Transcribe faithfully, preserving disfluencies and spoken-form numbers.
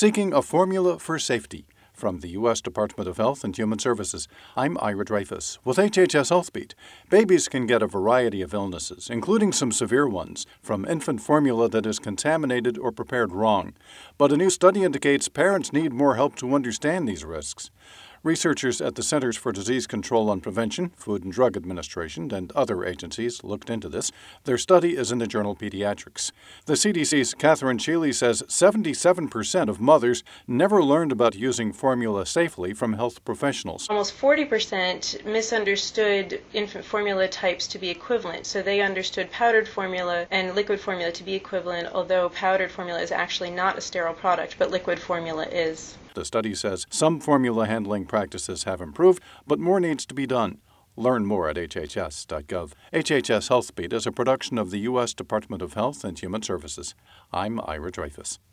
Seeking a Formula for Safety. From the U S Department of Health and Human Services, I'm Ira Dreyfus. With H H S Healthbeat, babies can get a variety of illnesses, including some severe ones, from infant formula that is contaminated or prepared wrong. But a new study indicates parents need more help to understand these risks. Researchers at the Centers for Disease Control and Prevention, Food and Drug Administration, and other agencies looked into this. Their study is in the journal Pediatrics. The C D C's Catherine Sheely says seventy-seven percent of mothers never learned about using formula safely from health professionals. Almost forty percent misunderstood infant formula types to be equivalent. So they understood powdered formula and liquid formula to be equivalent, although powdered formula is actually not a sterile product, but liquid formula is. The study says some formula handling practices have improved, but more needs to be done. Learn more at H H S dot gov. H H S Healthbeat is a production of the U S Department of Health and Human Services. I'm Ira Dreyfus.